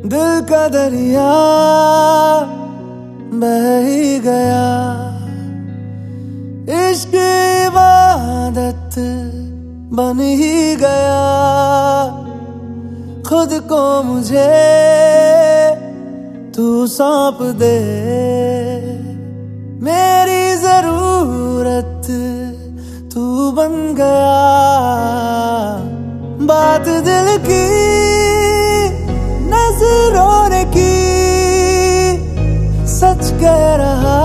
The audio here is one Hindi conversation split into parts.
दिल का दरिया बह ही गया, इश्क इबादत बन ही गया। खुद को मुझे तू सौंप दे, मेरी जरूरत तू बन गया। बात दिल की नजरों ने की, सच कह रहा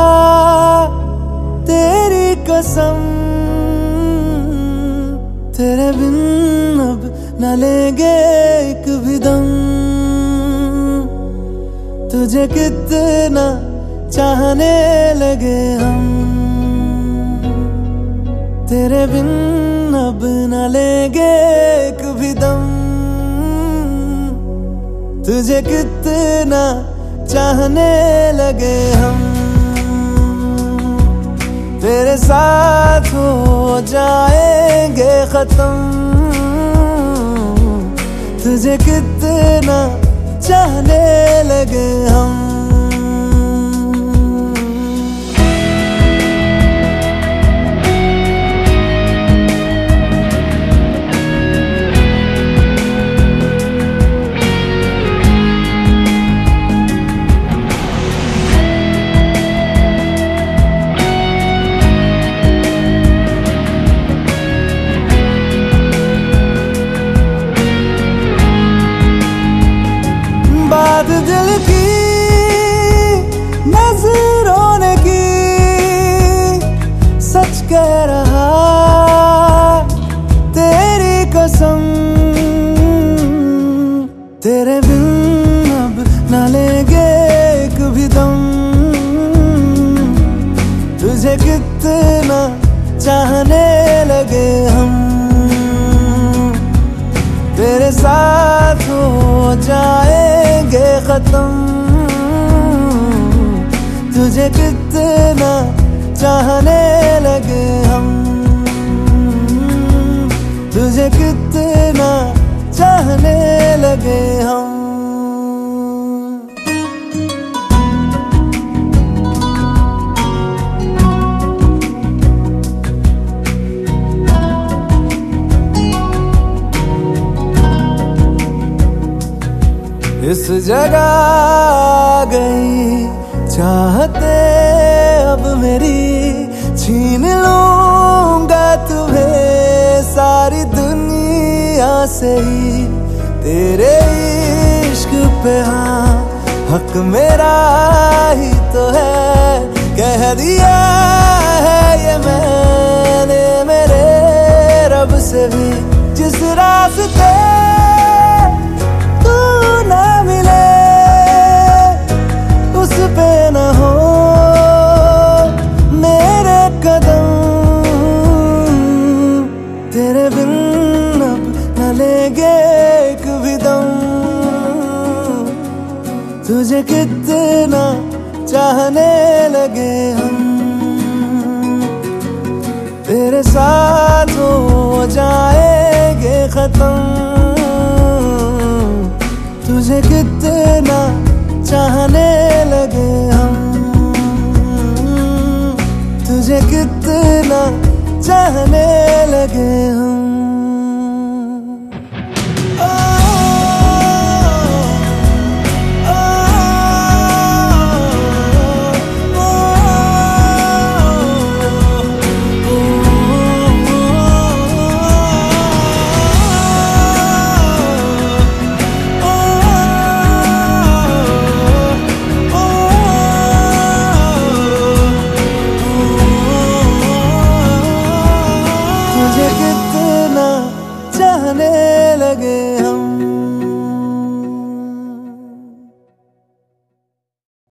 तेरी कसम। तेरे बिन अब न लेंगे एक भी दम, तुझे कितना चाहने लगे हम। तेरे बिन अब न लेंगे एक भी दम, तुझे कितना चाहने लगे हम। तेरे साथ हो जाएंगे खत्म, तुझे कितना चाहने लगे हम। बात दिल की नजरों ने की, सच कह रहा तेरी कसम। तेरे बिन अब न लेंगे एक भी दम, तुझे कितना चाहने लगे हम। तेरे साथ हो जाएंगे खत्म, तुझे कितना चाहने लगे हम। तुझे कितना चाहने लगे हम। इस जगह गई चाहते अब मेरी, छीन लूंगा तुम्हें सारी दुनिया से ही। तेरे इश्क पे हाँ हक मेरा ही तो है, कह दिया है ये मैंने मेरे रब से भी। जिस रास्ते ना मिले उस पे न हो मेरे कदम। तेरे बिन अब न लेंगे एक भी दम, तुझे कितना चाहने लगे हम। तेरे साथ हो जाएंगे खत्म, तुझे कितना चाहने लगे।